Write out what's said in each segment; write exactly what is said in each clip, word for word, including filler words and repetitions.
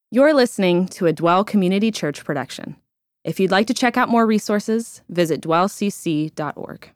You're listening to a Dwell Community Church production. If you'd like to check out more resources, visit dwell c c dot org.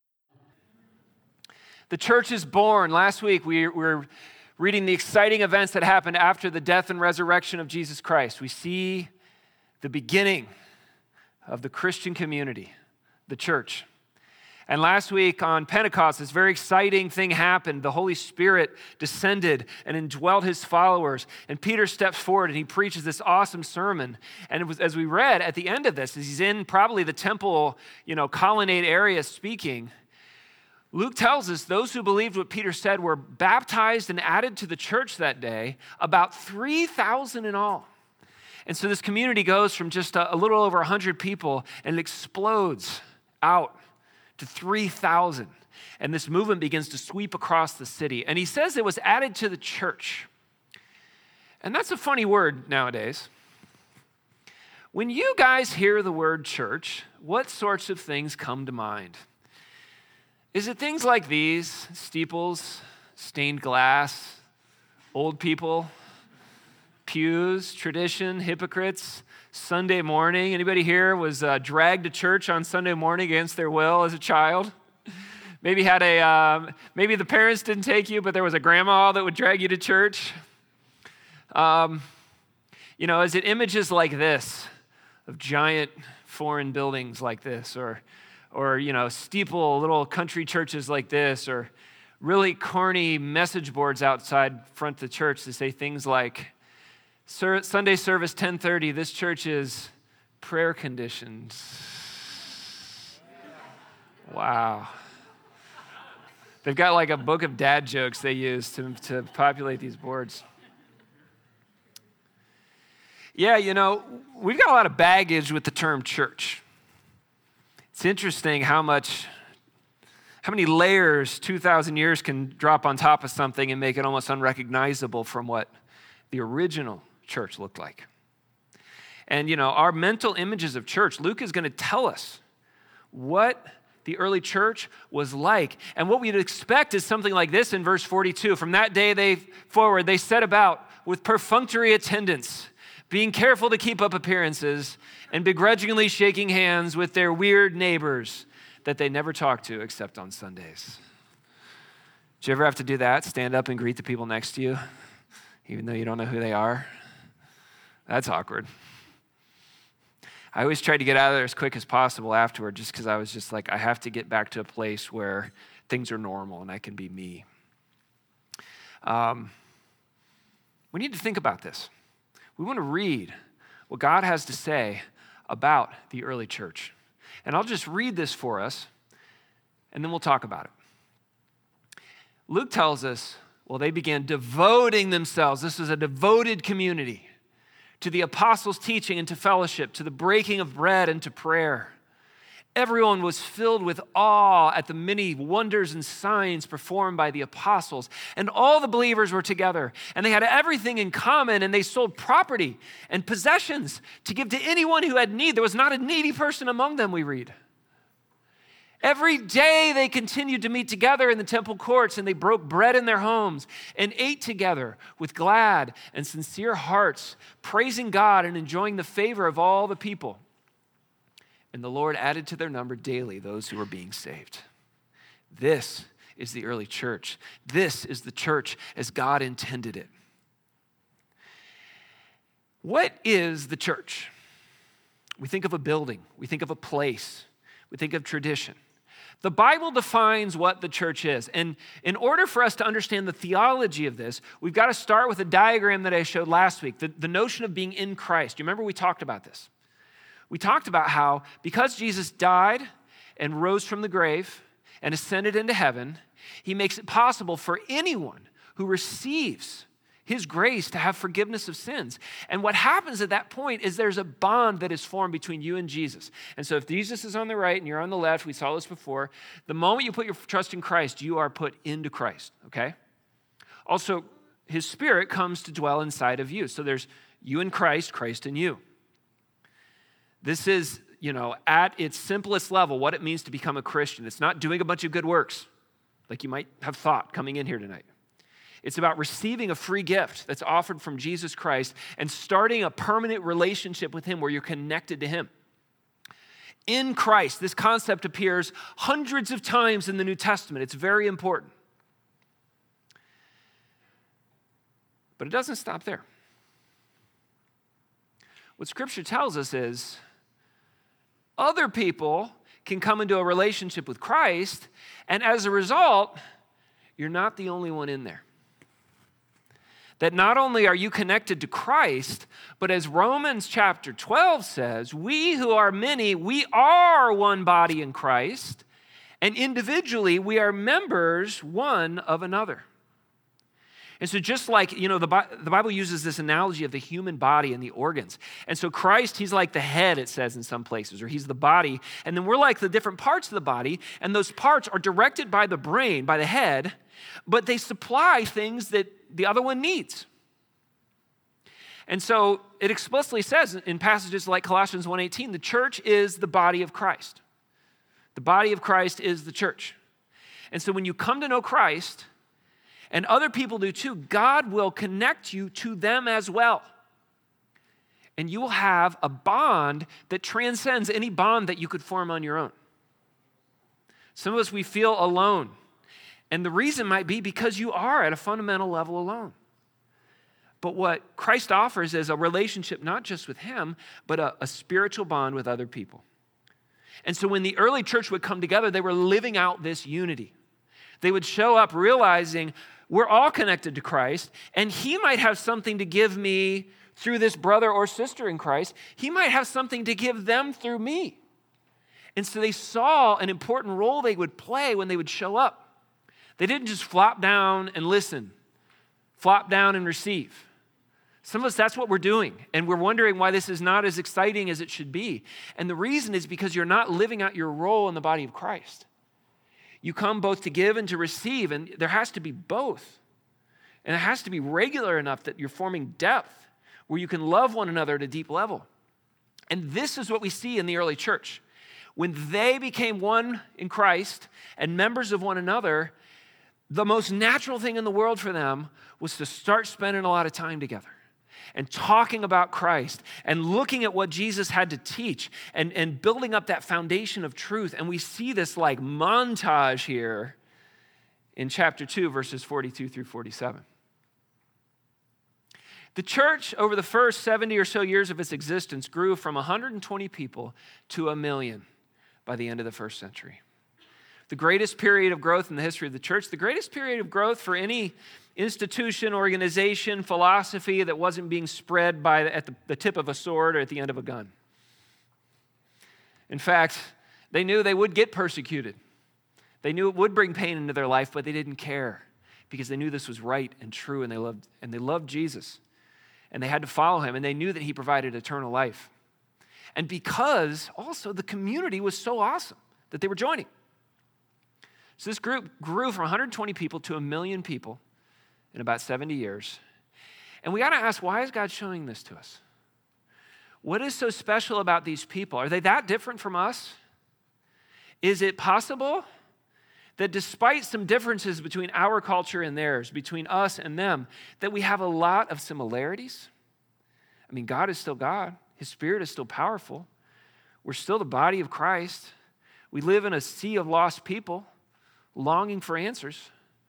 The church is born. Last week we were reading the exciting events that happened after the death and resurrection of Jesus Christ. We see the beginning of the Christian community, the church. And last week on Pentecost, this very exciting thing happened. The Holy Spirit descended and indwelt his followers. And Peter steps forward and he preaches this awesome sermon. And it was, as we read at the end of this, as he's in probably the temple, you know, colonnade area speaking, Luke tells us those who believed what Peter said were baptized and added to the church that day, about three thousand in all. And so this community goes from just a, a little over one hundred people and it explodes out to three thousand. And this movement begins to sweep across the city. And he says it was added to the church. And that's a funny word nowadays. When you guys hear the word church, what sorts of things come to mind? Is it things like these? Steeples, stained glass, old people, pews, tradition, hypocrites, Sunday morning? Anybody here was uh, dragged to church on Sunday morning against their will as a child? Maybe had a, uh, maybe the parents didn't take you, but there was a grandma that would drag you to church. Um, you know, is it images like this of giant foreign buildings like this, or, or you know, steeple little country churches like this, or really corny message boards outside front of the church that say things like, Sir, Sunday service ten thirty, this church is prayer conditioned. Wow. They've got like a book of dad jokes they use to, to populate these boards. Yeah, you know, we've got a lot of baggage with the term church. It's interesting how much, how many layers two thousand years can drop on top of something and make it almost unrecognizable from what the original church looked like. And, you know, our mental images of church, Luke is going to tell us what the early church was like. And what we'd expect is something like this in verse forty-two. From that day they forward, they set about with perfunctory attendance, being careful to keep up appearances and begrudgingly shaking hands with their weird neighbors that they never talked to except on Sundays. Did you ever have to do that? Stand up and greet the people next to you, even though you don't know who they are? That's awkward. I always tried to get out of there as quick as possible afterward, just because I was just like, I have to get back to a place where things are normal and I can be me. Um, we need to think about this. We want to read what God has to say about the early church. And I'll just read this for us, and then we'll talk about it. Luke tells us, well, they began devoting themselves. This is a devoted community to the apostles' teaching and to fellowship, to the breaking of bread and to prayer. Everyone was filled with awe at the many wonders and signs performed by the apostles. And all the believers were together, and they had everything in common, and they sold property and possessions to give to anyone who had need. There was not a needy person among them, we read. Every day they continued to meet together in the temple courts, and they broke bread in their homes and ate together with glad and sincere hearts, praising God and enjoying the favor of all the people. And the Lord added to their number daily those who were being saved. This is the early church. This is the church as God intended it. What is the church? We think of a building. We think of a place. We think of tradition. The Bible defines what the church is. And in order for us to understand the theology of this, we've got to start with a diagram that I showed last week, the, the notion of being in Christ. You remember we talked about this? We talked about how because Jesus died and rose from the grave and ascended into heaven, he makes it possible for anyone who receives his grace to have forgiveness of sins. And what happens at that point is there's a bond that is formed between you and Jesus. And so if Jesus is on the right and you're on the left, we saw this before, the moment you put your trust in Christ, you are put into Christ, okay? Also, his Spirit comes to dwell inside of you. So there's you in Christ, Christ in you. This is, you know, at its simplest level, what it means to become a Christian. It's not doing a bunch of good works, like you might have thought coming in here tonight. It's about receiving a free gift that's offered from Jesus Christ and starting a permanent relationship with him where you're connected to him. In Christ, this concept appears hundreds of times in the New Testament. It's very important. But it doesn't stop there. What Scripture tells us is other people can come into a relationship with Christ, and as a result, you're not the only one in there. That not only are you connected to Christ, but as Romans chapter twelve says, we who are many, we are one body in Christ, and individually we are members one of another. And so just like, you know, the, the Bible uses this analogy of the human body and the organs. And so Christ, he's like the head, it says in some places, or he's the body. And then we're like the different parts of the body, and those parts are directed by the brain, by the head, but they supply things that the other one needs. And so it explicitly says in passages like Colossians one eighteen, the church is the body of Christ. The body of Christ is the church. And so when you come to know Christ, and other people do too, God will connect you to them as well. And you will have a bond that transcends any bond that you could form on your own. Some of us, we feel alone. And the reason might be because you are at a fundamental level alone. But what Christ offers is a relationship not just with him, but a, a spiritual bond with other people. And so when the early church would come together, they were living out this unity. They would show up realizing we're all connected to Christ, and he might have something to give me through this brother or sister in Christ. He might have something to give them through me. And so they saw an important role they would play when they would show up. They didn't just flop down and listen, flop down and receive. Some of us, that's what we're doing, and we're wondering why this is not as exciting as it should be. And the reason is because you're not living out your role in the body of Christ. You come both to give and to receive, and there has to be both. And it has to be regular enough that you're forming depth where you can love one another at a deep level. And this is what we see in the early church. When they became one in Christ and members of one another, the most natural thing in the world for them was to start spending a lot of time together and talking about Christ and looking at what Jesus had to teach and, and building up that foundation of truth. And we see this like montage here in chapter two, verses forty-two through forty-seven. The church, over the first seventy or so years of its existence, grew from one hundred twenty people to a million by the end of the first century. The greatest period of growth in the history of the church, the greatest period of growth for any institution, organization, philosophy that wasn't being spread by at the, the tip of a sword or at the end of a gun. In fact, they knew they would get persecuted. They knew it would bring pain into their life, but they didn't care because they knew this was right and true, and they loved and they loved Jesus. And they had to follow him, and they knew that he provided eternal life. And because also the community was so awesome that they were joining. So this group grew from one hundred twenty people to a million people in about seventy years. And we got to ask, why is God showing this to us? What is so special about these people? Are they that different from us? Is it possible that despite some differences between our culture and theirs, between us and them, that we have a lot of similarities? I mean, God is still God. His Spirit is still powerful. We're still the body of Christ. We live in a sea of lost people longing for answers.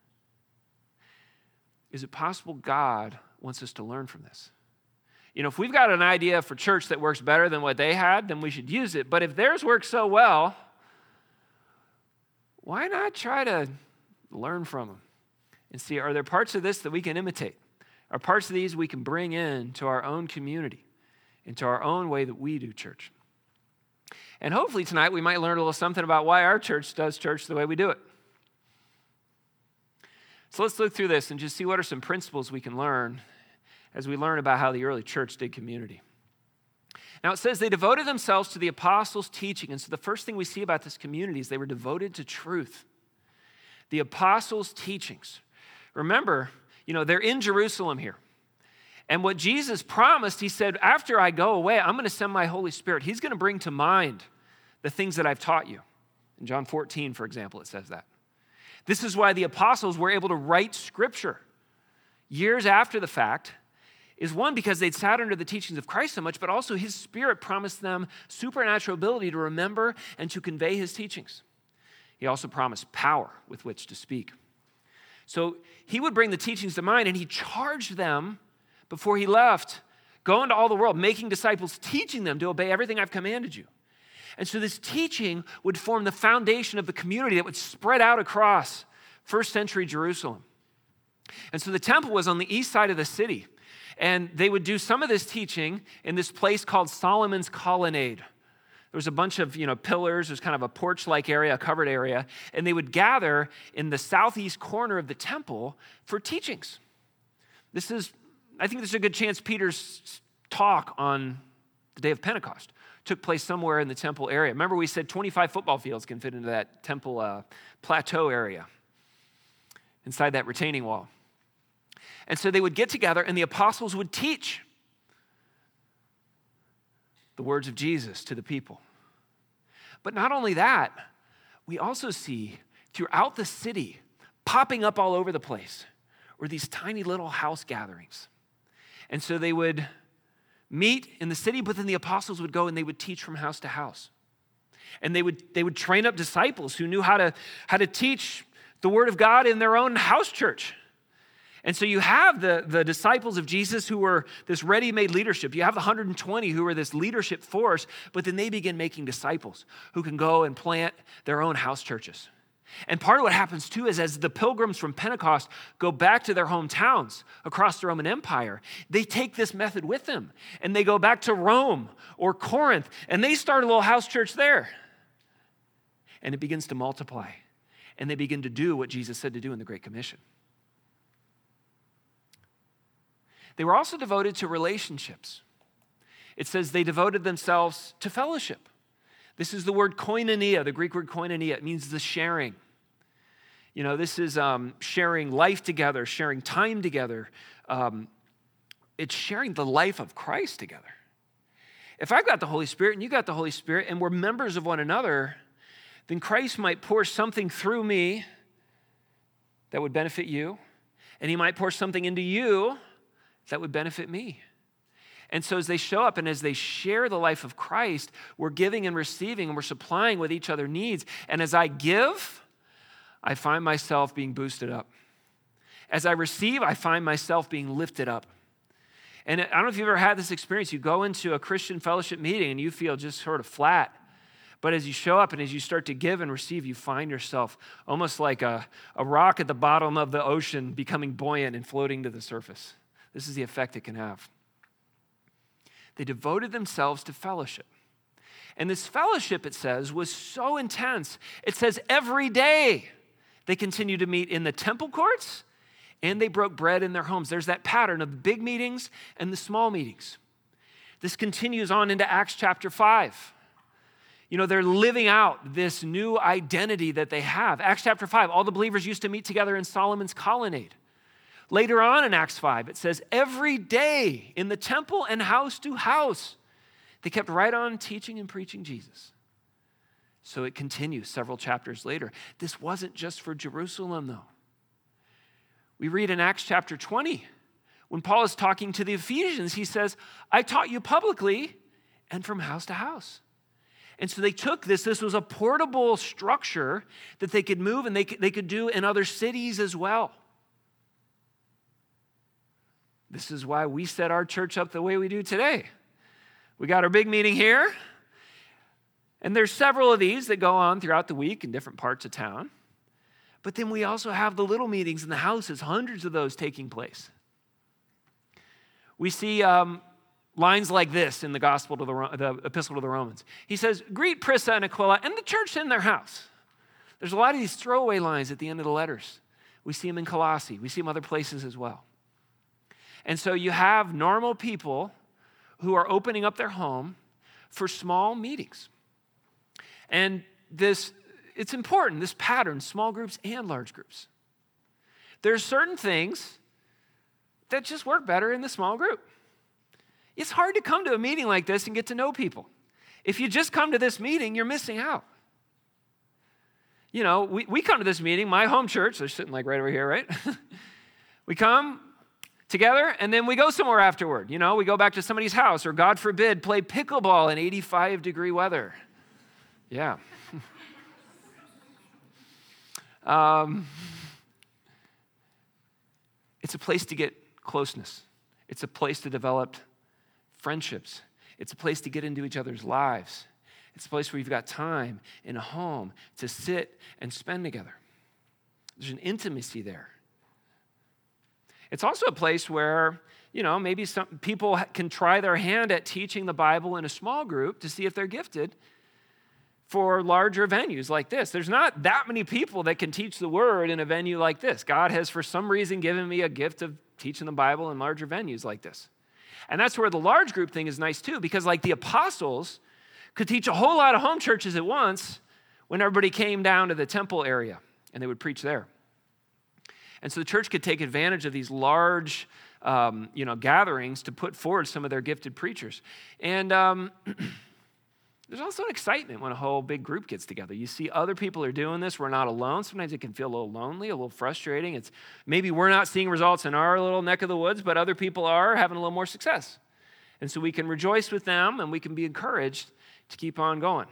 Is it possible God wants us to learn from this? You know, if we've got an idea for church that works better than what they had, then we should use it. But if theirs works so well, why not try to learn from them and see, are there parts of this that we can imitate? Are parts of these we can bring in to our own community, into our own way that we do church? And hopefully tonight we might learn a little something about why our church does church the way we do it. So let's look through this and just see what are some principles we can learn as we learn about how the early church did community. Now it says they devoted themselves to the apostles' teaching. And so the first thing we see about this community is they were devoted to truth. The apostles' teachings. Remember, you know, they're in Jerusalem here. And what Jesus promised, he said, after I go away, I'm going to send my Holy Spirit. He's going to bring to mind the things that I've taught you. In John fourteen, for example, it says that. This is why the apostles were able to write scripture years after the fact is, one, because they'd sat under the teachings of Christ so much, but also his Spirit promised them supernatural ability to remember and to convey his teachings. He also promised power with which to speak. So he would bring the teachings to mind, and he charged them before he left, go into all the world, making disciples, teaching them to obey everything I've commanded you. And so this teaching would form the foundation of the community that would spread out across first century Jerusalem. And so the temple was on the east side of the city. And they would do some of this teaching in this place called Solomon's Colonnade. There was a bunch of, you know, pillars. There's kind of a porch-like area, a covered area. And they would gather in the southeast corner of the temple for teachings. This is, I think this is a good chance Peter's talk on the day of Pentecost took place somewhere in the temple area. Remember we said twenty-five football fields can fit into that temple uh, plateau area inside that retaining wall. And so they would get together and the apostles would teach the words of Jesus to the people. But not only that, we also see throughout the city, popping up all over the place, were these tiny little house gatherings. And so they would meet in the city, but then the apostles would go and they would teach from house to house. And they would, they would train up disciples who knew how to, how to teach the word of God in their own house church. And so you have the, the disciples of Jesus who were this ready-made leadership. You have the one hundred twenty who were this leadership force, but then they begin making disciples who can go and plant their own house churches. And part of what happens too is as the pilgrims from Pentecost go back to their hometowns across the Roman Empire, they take this method with them and they go back to Rome or Corinth and they start a little house church there. And it begins to multiply and they begin to do what Jesus said to do in the Great Commission. They were also devoted to relationships. It says they devoted themselves to fellowship. This is the word koinonia, the Greek word koinonia. It means the sharing. You know, this is um, sharing life together, sharing time together. Um, it's sharing the life of Christ together. If I've got the Holy Spirit and you got the Holy Spirit and we're members of one another, then Christ might pour something through me that would benefit you, and he might pour something into you that would benefit me. And so as they show up and as they share the life of Christ, we're giving and receiving and we're supplying what each other needs. And as I give, I find myself being boosted up. As I receive, I find myself being lifted up. And I don't know if you've ever had this experience. You go into a Christian fellowship meeting and you feel just sort of flat. But as you show up and as you start to give and receive, you find yourself almost like a, a rock at the bottom of the ocean becoming buoyant and floating to the surface. This is the effect it can have. They devoted themselves to fellowship. And this fellowship, it says, was so intense. It says every day they continued to meet in the temple courts and they broke bread in their homes. There's that pattern of the big meetings and the small meetings. This continues on into Acts chapter five. You know, they're living out this new identity that they have. Acts chapter five, all the believers used to meet together in Solomon's Colonnade. Later on in Acts five, it says, every day in the temple and house to house, they kept right on teaching and preaching Jesus. So it continues several chapters later. This wasn't just for Jerusalem, though. We read in Acts chapter twenty, when Paul is talking to the Ephesians, he says, I taught you publicly and from house to house. And so they took this. This was a portable structure that they could move and they could, they could do in other cities as well. This is why we set our church up the way we do today. We got our big meeting here, and there's several of these that go on throughout the week in different parts of town. But then we also have the little meetings in the houses, hundreds of those taking place. We see um, lines like this in the Gospel to the, the Epistle to the Romans. He says, greet Prisca and Aquila and the church in their house. There's a lot of these throwaway lines at the end of the letters. We see them in Colossae. We see them other places as well. And so you have normal people who are opening up their home for small meetings. And this, it's important, this pattern, small groups and large groups. There are certain things that just work better in the small group. It's hard to come to a meeting like this and get to know people. If you just come to this meeting, you're missing out. You know, we, we come to this meeting, my home church, they're sitting like right over here, right? We come, together, and then we go somewhere afterward. You know, we go back to somebody's house, or God forbid, play pickleball in eighty-five degree weather. Yeah. um, it's a place to get closeness. It's a place to develop friendships. It's a place to get into each other's lives. It's a place where you've got time in a home to sit and spend together. There's an intimacy there. It's also a place where, you know, maybe some people can try their hand at teaching the Bible in a small group to see if they're gifted for larger venues like this. There's not that many people that can teach the word in a venue like this. God has, for some reason, given me a gift of teaching the Bible in larger venues like this. And that's where the large group thing is nice too, because like the apostles could teach a whole lot of home churches at once when everybody came down to the temple area and they would preach there. And so the church could take advantage of these large um, you know, gatherings to put forward some of their gifted preachers. And um, there's also an excitement when a whole big group gets together. You see other people are doing this. We're not alone. Sometimes it can feel a little lonely, a little frustrating. It's maybe we're not seeing results in our little neck of the woods, but other people are having a little more success. And so we can rejoice with them and we can be encouraged to keep on going.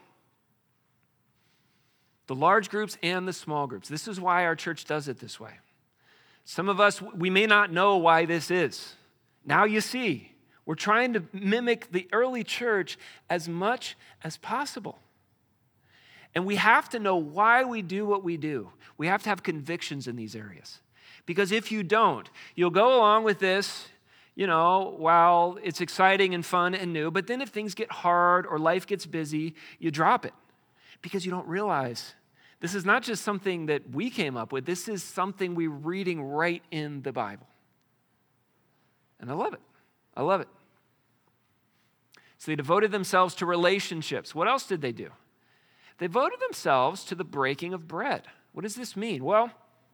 The large groups and the small groups. This is why our church does it this way. Some of us, we may not know why this is. Now you see. We're trying to mimic the early church as much as possible. And we have to know why we do what we do. We have to have convictions in these areas. Because if you don't, you'll go along with this, you know, while it's exciting and fun and new, but then if things get hard or life gets busy, you drop it because you don't realize this is not just something that we came up with. This is something we're reading right in the Bible. And I love it. I love it. So they devoted themselves to relationships. What else did they do? They devoted themselves to the breaking of bread. What does this mean? Well,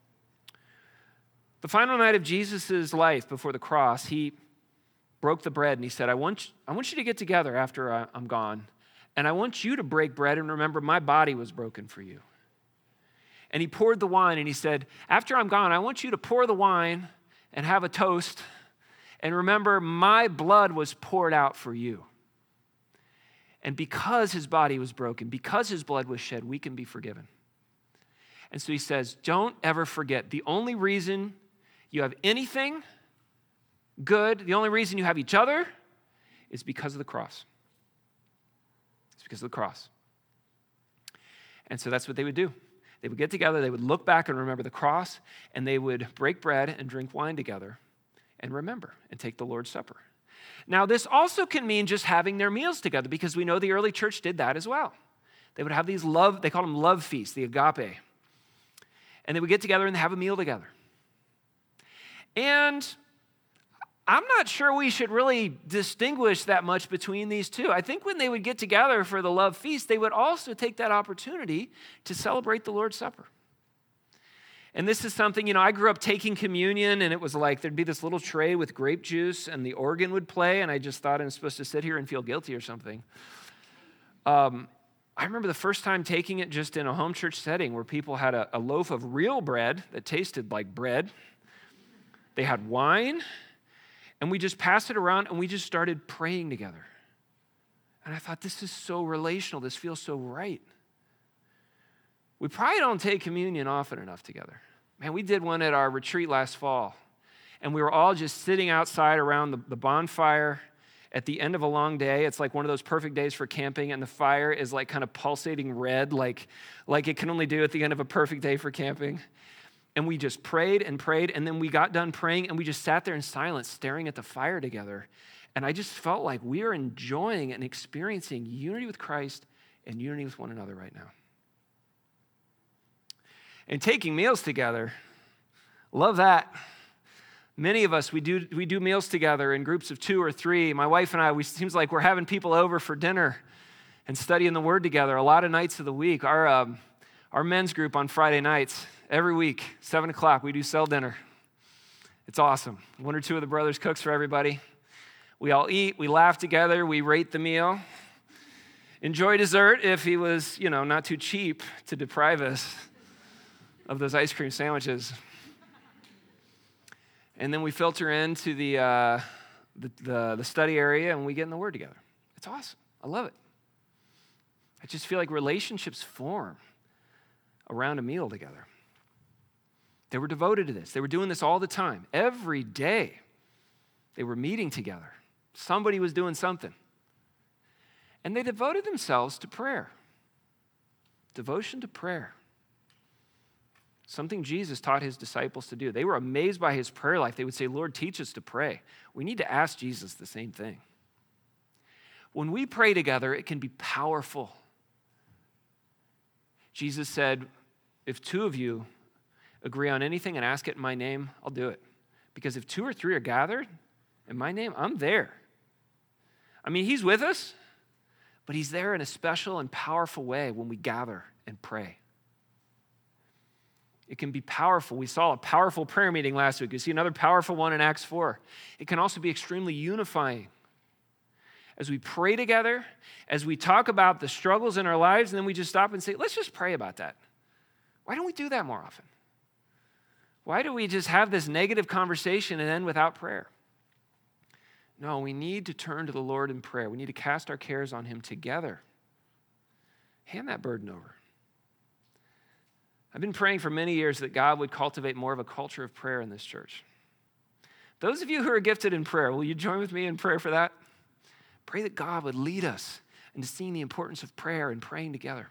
the final night of Jesus' life before the cross, he broke the bread and he said, I want, I want you to get together after I, I'm gone, and I want you to break bread and remember my body was broken for you. And he poured the wine and he said, after I'm gone, I want you to pour the wine and have a toast and remember my blood was poured out for you. And because his body was broken, because his blood was shed, we can be forgiven. And so he says, don't ever forget, the only reason you have anything good, the only reason you have each other is because of the cross. It's because of the cross. And so that's what they would do. They would get together, they would look back and remember the cross, and they would break bread and drink wine together and remember and take the Lord's Supper. Now, this also can mean just having their meals together because we know the early church did that as well. They would have these love, they called them love feasts, the agape. And they would get together and have a meal together. And I'm not sure we should really distinguish that much between these two. I think when they would get together for the love feast, they would also take that opportunity to celebrate the Lord's Supper. And this is something, you know, I grew up taking communion, and it was like there'd be this little tray with grape juice, and the organ would play, and I just thought I'm supposed to sit here and feel guilty or something. Um, I remember the first time taking it just in a home church setting where people had a, a loaf of real bread that tasted like bread. They had wine, and we just passed it around, and we just started praying together. And I thought, this is so relational. This feels so right. We probably don't take communion often enough together. Man, we did one at our retreat last fall, and we were all just sitting outside around the, the bonfire at the end of a long day. It's like one of those perfect days for camping, and the fire is like kind of pulsating red, like, like it can only do at the end of a perfect day for camping. And we just prayed and prayed, and then we got done praying, and we just sat there in silence staring at the fire together. And I just felt like we are enjoying and experiencing unity with Christ and unity with one another right now. And taking meals together, love that. Many of us, we do we do meals together in groups of two or three. My wife and I, we seems like we're having people over for dinner and studying the Word together a lot of nights of the week. Our um, our men's group on Friday nights, every week, seven o'clock, we do cell dinner. It's awesome. One or two of the brothers cooks for everybody. We all eat, we laugh together, we rate the meal. Enjoy dessert if he was, you know, not too cheap to deprive us of those ice cream sandwiches. And then we filter into the, uh, the, the, the study area and we get in the Word together. It's awesome. I love it. I just feel like relationships form around a meal together. They were devoted to this. They were doing this all the time. Every day, they were meeting together. Somebody was doing something. And they devoted themselves to prayer. Devotion to prayer. Something Jesus taught his disciples to do. They were amazed by his prayer life. They would say, Lord, teach us to pray. We need to ask Jesus the same thing. When we pray together, it can be powerful. Jesus said, if two of you agree on anything and ask it in my name, I'll do it. Because if two or three are gathered in my name, I'm there. I mean, he's with us, but he's there in a special and powerful way when we gather and pray. It can be powerful. We saw a powerful prayer meeting last week. You see another powerful one in Acts four. It can also be extremely unifying. As we pray together, as we talk about the struggles in our lives, and then we just stop and say, let's just pray about that. Why don't we do that more often? Why do we just have this negative conversation and end without prayer? No, we need to turn to the Lord in prayer. We need to cast our cares on him together. Hand that burden over. I've been praying for many years that God would cultivate more of a culture of prayer in this church. Those of you who are gifted in prayer, will you join with me in prayer for that? Pray that God would lead us into seeing the importance of prayer and praying together.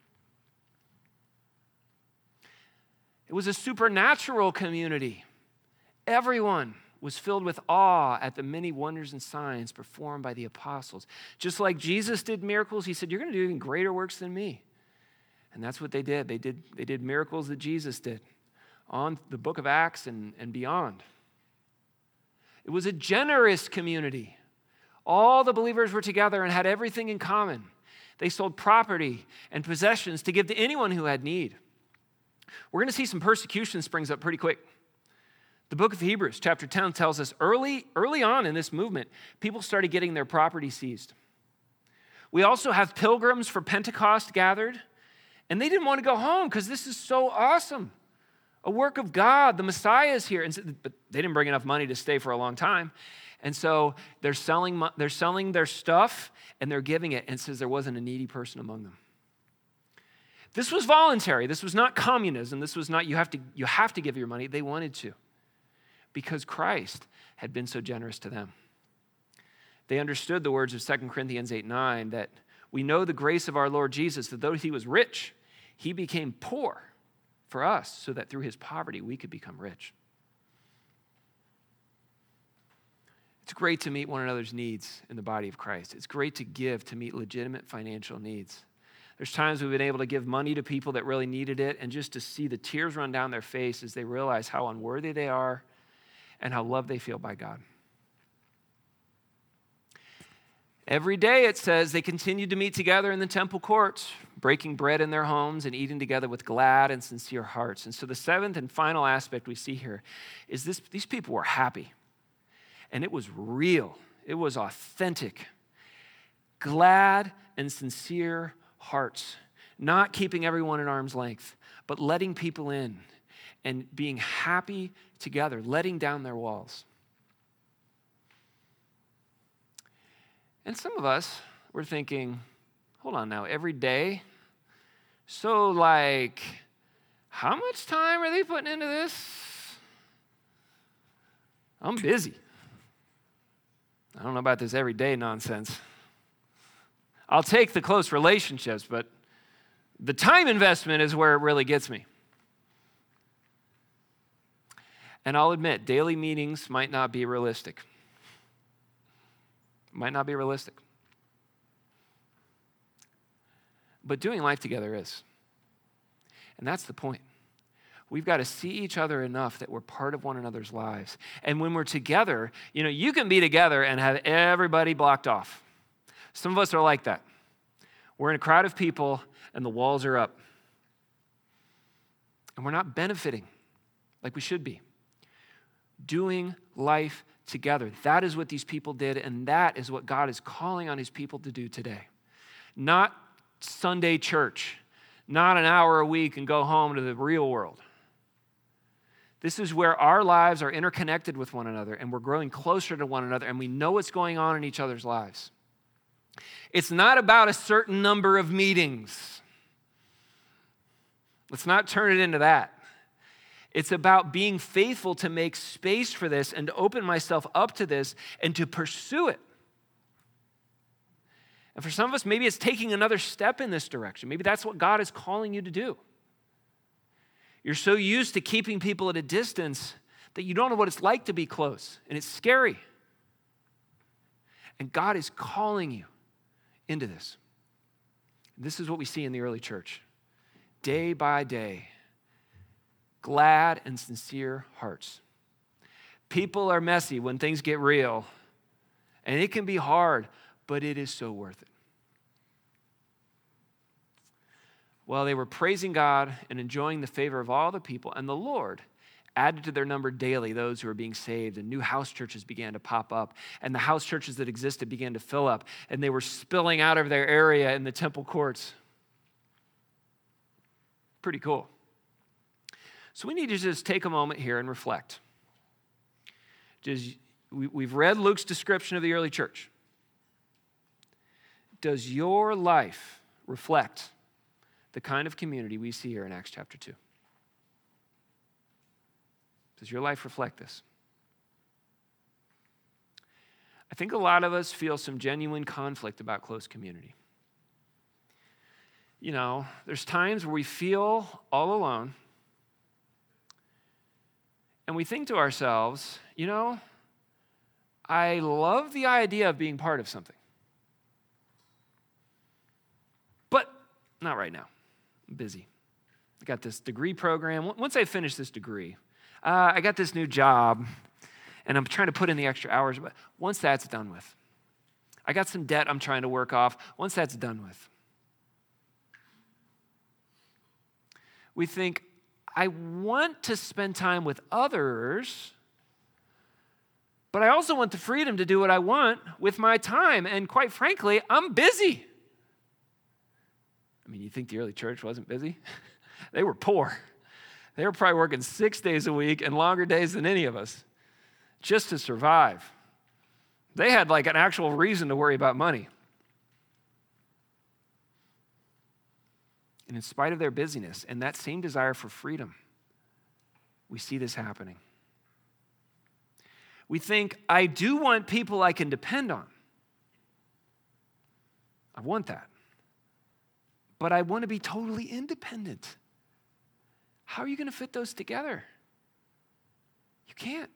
It was a supernatural community. Everyone was filled with awe at the many wonders and signs performed by the apostles. Just like Jesus did miracles, he said, you're going to do even greater works than me. And that's what they did. They did, they did miracles that Jesus did on the book of Acts and, and beyond. It was a generous community. All the believers were together and had everything in common. They sold property and possessions to give to anyone who had need. We're going to see some persecution springs up pretty quick. The book of Hebrews, chapter ten, tells us early, early on in this movement, people started getting their property seized. We also have pilgrims for Pentecost gathered, and they didn't want to go home because this is so awesome. A work of God, the Messiah is here. And, but they didn't bring enough money to stay for a long time. And so they're selling, they're selling their stuff and they're giving it. And it says there wasn't a needy person among them. This was voluntary. This was not communism. This was not you have to, you have to give your money. They wanted to because Christ had been so generous to them. They understood the words of Second Corinthians eight nine that we know the grace of our Lord Jesus, that though he was rich, he became poor for us so that through his poverty we could become rich. It's great to meet one another's needs in the body of Christ. It's great to give to meet legitimate financial needs. There's times we've been able to give money to people that really needed it, and just to see the tears run down their face as they realize how unworthy they are and how loved they feel by God. Every day, it says, they continued to meet together in the temple courts, breaking bread in their homes and eating together with glad and sincere hearts. And so the seventh and final aspect we see here is this: these people were happy. And it was real. It was authentic. Glad and sincere hearts. Not keeping everyone at arm's length, but letting people in and being happy together, letting down their walls. And some of us were thinking, hold on now, every day? So like, how much time are they putting into this? I'm busy. I don't know about this everyday nonsense. I'll take the close relationships, but the time investment is where it really gets me. And I'll admit, daily meetings might not be realistic. Might not be realistic. But doing life together is. And that's the point. We've got to see each other enough that we're part of one another's lives. And when we're together, you know, you can be together and have everybody blocked off. Some of us are like that. We're in a crowd of people and the walls are up. And we're not benefiting like we should be. Doing life together. That is what these people did, and that is what God is calling on his people to do today. Not Sunday church, not an hour a week and go home to the real world. This is where our lives are interconnected with one another, and we're growing closer to one another, and we know what's going on in each other's lives. It's not about a certain number of meetings. Let's not turn it into that. It's about being faithful to make space for this and to open myself up to this and to pursue it. And for some of us, maybe it's taking another step in this direction. Maybe that's what God is calling you to do. You're so used to keeping people at a distance that you don't know what it's like to be close, and it's scary. And God is calling you into this. This is what we see in the early church. Day by day, glad and sincere hearts. People are messy when things get real, and it can be hard, but it is so worth it. Well, they were praising God and enjoying the favor of all the people, and the Lord added to their number daily those who were being saved, and new house churches began to pop up, and the house churches that existed began to fill up, and they were spilling out of their area in the temple courts. Pretty cool. So we need to just take a moment here and reflect. Just, we, we've read Luke's description of the early church. Does your life reflect the kind of community we see here in Acts chapter two? Does your life reflect this? I think a lot of us feel some genuine conflict about close community. You know, there's times where we feel all alone, and we think to ourselves, you know, I love the idea of being part of something, but not right now. I'm busy. I got this degree program. Once I finish this degree, uh, I got this new job, and I'm trying to put in the extra hours, but once that's done with, I got some debt I'm trying to work off. Once that's done with, we think, I want to spend time with others, but I also want the freedom to do what I want with my time. And quite frankly, I'm busy. I mean, you think the early church wasn't busy? They were poor. They were probably working six days a week and longer days than any of us just to survive. They had like an actual reason to worry about money. And in spite of their busyness and that same desire for freedom, we see this happening. We think, I do want people I can depend on. I want that. But I want to be totally independent. How are you going to fit those together? You can't.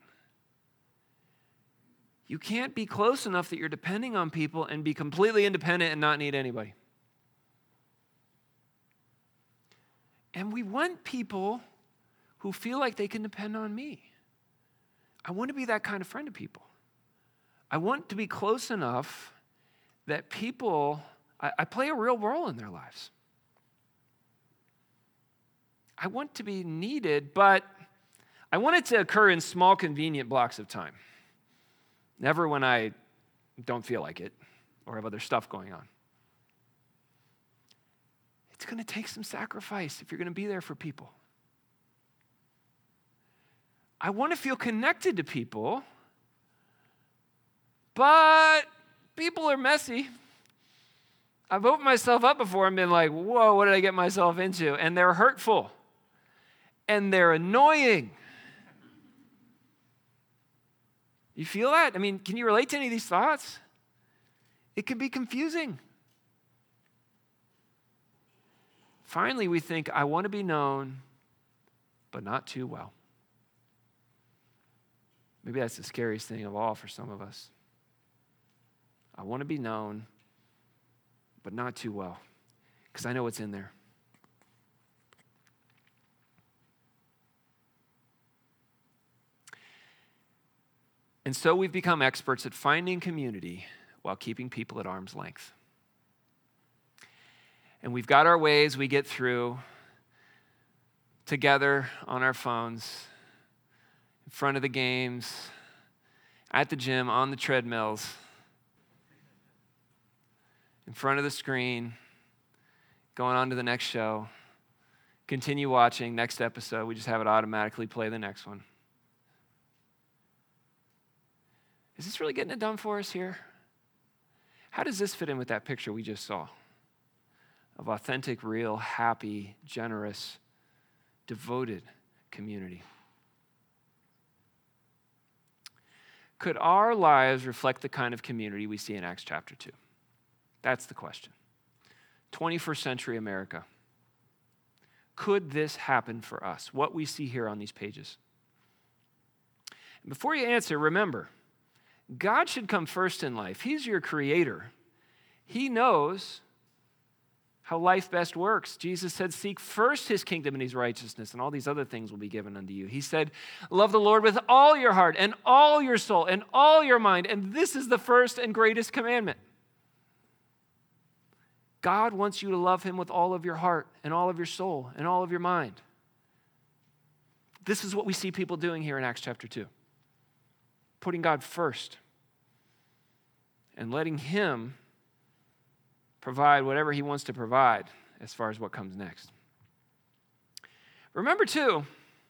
You can't be close enough that you're depending on people and be completely independent and not need anybody. And we want people who feel like they can depend on me. I want to be that kind of friend to people. I want to be close enough that people, I, I play a real role in their lives. I want to be needed, but I want it to occur in small, convenient blocks of time. Never when I don't feel like it or have other stuff going on. It's going to take some sacrifice if you're going to be there for people. I want to feel connected to people, but people are messy. I've opened myself up before and been like, whoa, what did I get myself into? And they're hurtful. And they're annoying. You feel that? I mean, can you relate to any of these thoughts? It can be confusing. Finally, we think, I want to be known, but not too well. Maybe that's the scariest thing of all for some of us. I want to be known, but not too well, because I know what's in there. And so we've become experts at finding community while keeping people at arm's length. And we've got our ways we get through together on our phones, in front of the games, at the gym, on the treadmills, in front of the screen, going on to the next show, Continue watching. Next episode, we just have it automatically play the next one. Is this really getting it done for us here? How does this fit in with that picture we just saw of authentic, real, happy, generous, devoted community? Could our lives reflect the kind of community we see in Acts chapter two? That's the question. twenty-first century America. Could this happen for us? What we see here on these pages. And before you answer, remember, God should come first in life. He's your creator. He knows how life best works. Jesus said, seek first his kingdom and his righteousness, and all these other things will be given unto you. He said, love the Lord with all your heart and all your soul and all your mind, and this is the first and greatest commandment. God wants you to love him with all of your heart and all of your soul and all of your mind. This is what we see people doing here in Acts chapter two. Putting God first and letting him provide whatever he wants to provide as far as what comes next. Remember, too,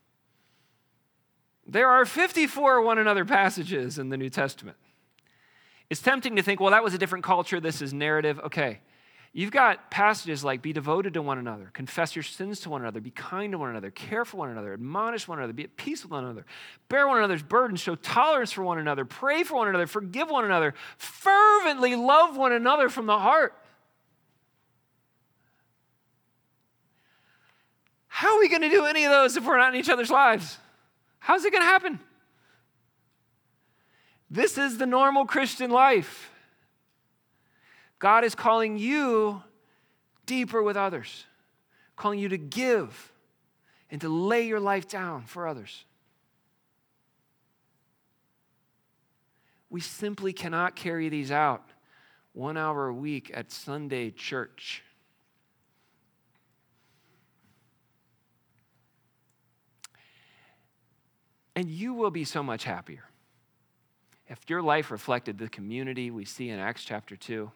there are fifty-four one another passages in the New Testament. It's tempting to think, well, that was a different culture. This is narrative. Okay. You've got passages like be devoted to one another, confess your sins to one another, be kind to one another, care for one another, admonish one another, be at peace with one another, bear one another's burdens, show tolerance for one another, pray for one another, forgive one another, fervently love one another from the heart. How are we going to do any of those if we're not in each other's lives? How's it going to happen? This is the normal Christian life. God is calling you deeper with others, calling you to give and to lay your life down for others. We simply cannot carry these out one hour a week at Sunday church. And you will be so much happier if your life reflected the community we see in Acts chapter two.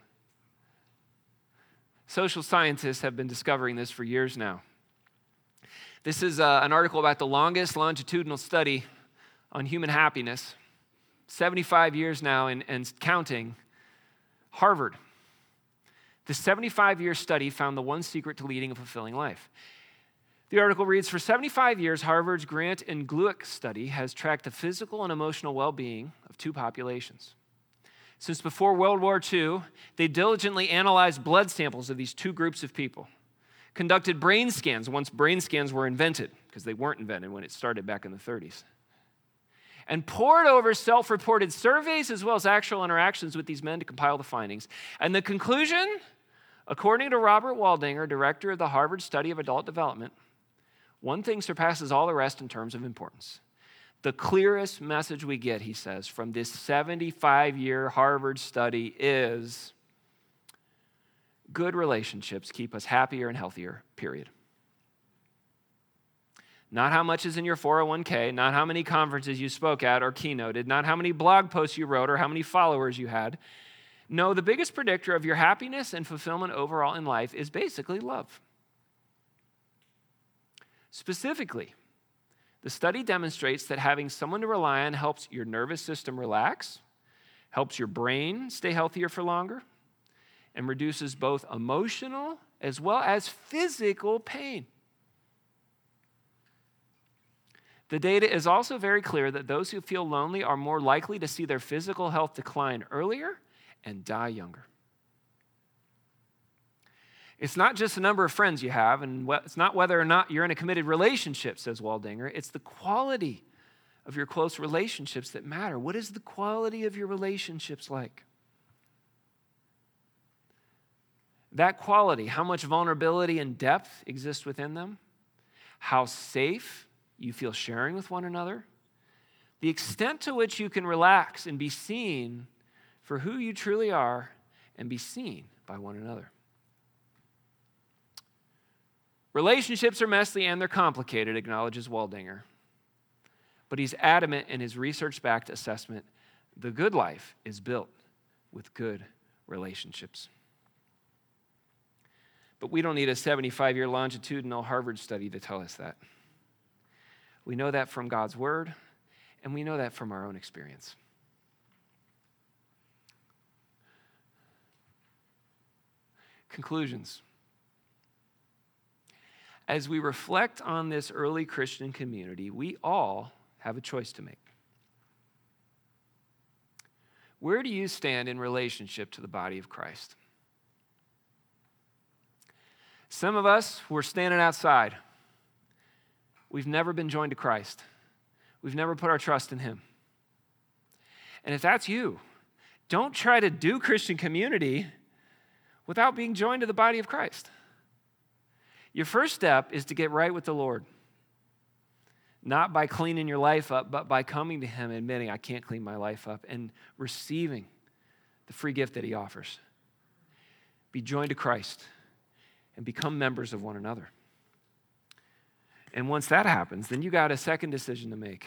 Social scientists have been discovering this for years now. This is uh, an article about the longest longitudinal study on human happiness, seventy-five years now and, and counting, Harvard. The seventy-five-year study found the one secret to leading a fulfilling life. The article reads, for seventy-five years, Harvard's Grant and Glueck study has tracked the physical and emotional well-being of two populations. Since before World War Two, they diligently analyzed blood samples of these two groups of people, conducted brain scans once brain scans were invented, because they weren't invented when it started back in the thirties, and pored over self-reported surveys as well as actual interactions with these men to compile the findings. And the conclusion, according to Robert Waldinger, director of the Harvard Study of Adult Development, one thing surpasses all the rest in terms of importance. The clearest message we get, he says, from this seventy-five-year Harvard study is good relationships keep us happier and healthier, period. Not how much is in your four oh one k, not how many conferences you spoke at or keynoted, not how many blog posts you wrote or how many followers you had. No, the biggest predictor of your happiness and fulfillment overall in life is basically love. Specifically, the study demonstrates that having someone to rely on helps your nervous system relax, helps your brain stay healthier for longer, and reduces both emotional as well as physical pain. The data is also very clear that those who feel lonely are more likely to see their physical health decline earlier and die younger. It's not just the number of friends you have, and it's not whether or not you're in a committed relationship, says Waldinger. It's the quality of your close relationships that matter. What is the quality of your relationships like? That quality, how much vulnerability and depth exists within them, how safe you feel sharing with one another, the extent to which you can relax and be seen for who you truly are and be seen by one another. Relationships are messy and they're complicated, acknowledges Waldinger. But he's adamant in his research-backed assessment, the good life is built with good relationships. But we don't need a seventy-five-year longitudinal Harvard study to tell us that. We know that from God's word, and we know that from our own experience. Conclusions. As we reflect on this early Christian community, we all have a choice to make. Where do you stand in relationship to the body of Christ? Some of us, we're standing outside. We've never been joined to Christ. We've never put our trust in him. And if that's you, don't try to do Christian community without being joined to the body of Christ. Your first step is to get right with the Lord. Not by cleaning your life up, but by coming to him, admitting, I can't clean my life up, and receiving the free gift that he offers. Be joined to Christ and become members of one another. And once that happens, then you got a second decision to make.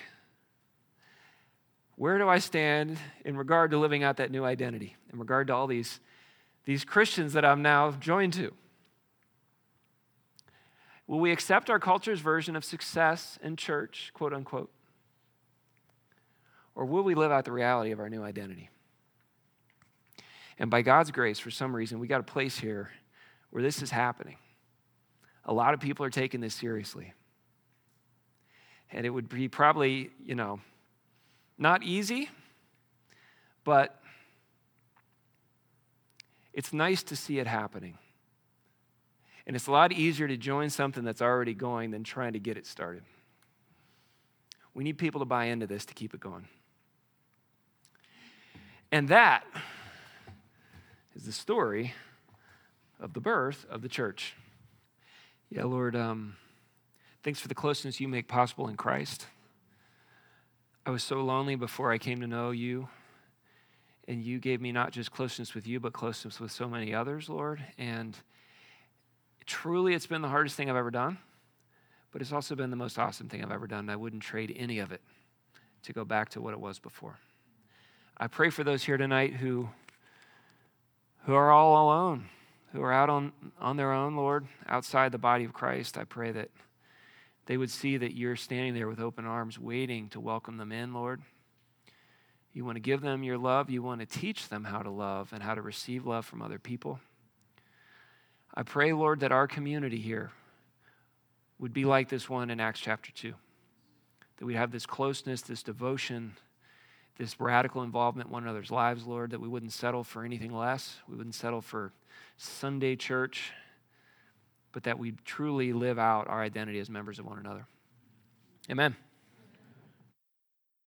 Where do I stand in regard to living out that new identity, in regard to all these, these Christians that I'm now joined to? Will we accept our culture's version of success in church, quote unquote? Or will we live out the reality of our new identity? And by God's grace, for some reason, we got a place here where this is happening. A lot of people are taking this seriously. And it would be probably, you know, not easy, but it's nice to see it happening. And it's a lot easier to join something that's already going than trying to get it started. We need people to buy into this to keep it going. And that is the story of the birth of the church. Yeah, Lord, um, thanks for the closeness you make possible in Christ. I was so lonely before I came to know you. And you gave me not just closeness with you, but closeness with so many others, Lord. And truly, it's been the hardest thing I've ever done, but it's also been the most awesome thing I've ever done. I wouldn't trade any of it to go back to what it was before. I pray for those here tonight who, who are all alone, who are out on, on their own, Lord, outside the body of Christ. I pray that they would see that you're standing there with open arms, waiting to welcome them in, Lord. You want to give them your love. You want to teach them how to love and how to receive love from other people. I pray, Lord, that our community here would be like this one in Acts chapter two, that we'd have this closeness, this devotion, this radical involvement in one another's lives, Lord, that we wouldn't settle for anything less. We wouldn't settle for Sunday church, but that we truly live out our identity as members of one another. Amen.